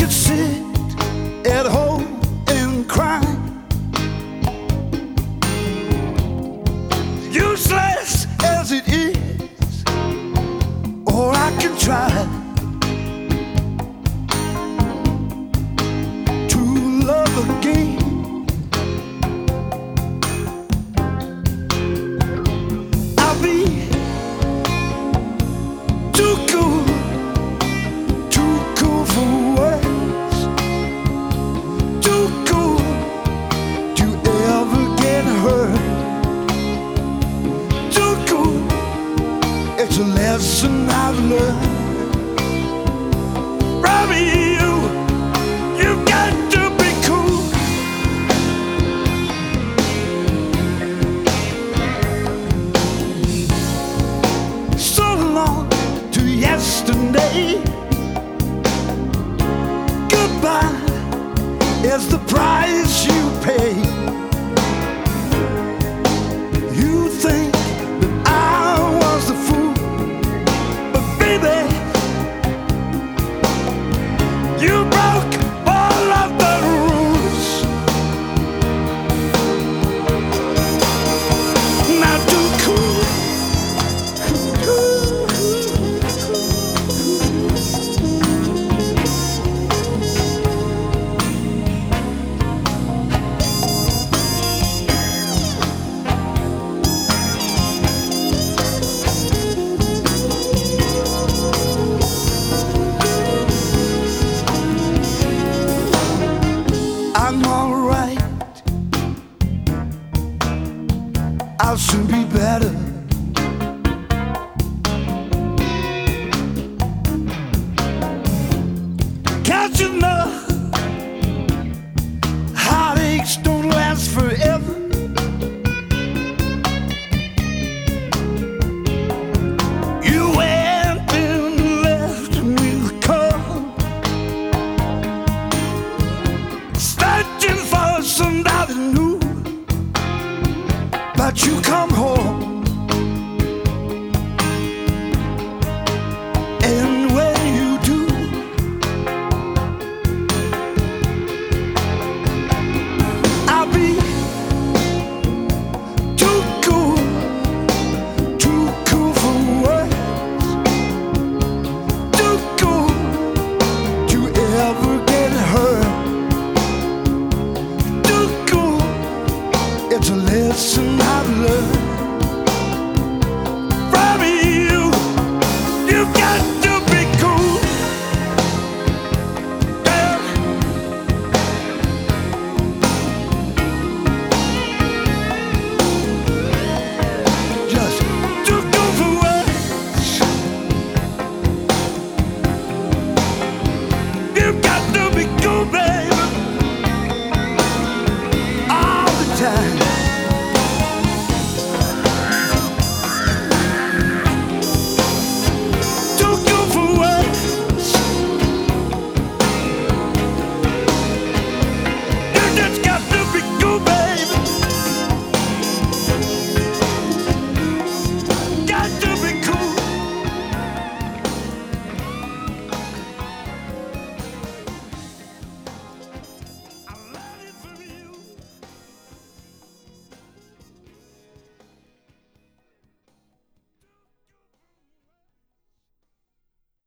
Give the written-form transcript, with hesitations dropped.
could sit at home and cry. Useless as it is, or I can try to love again. I'll be too cool for words, too cool to ever get hurt. It's a lesson I've learned. Robbie, you've got to be cool. So long to yesterday. Goodbye is the price you pay.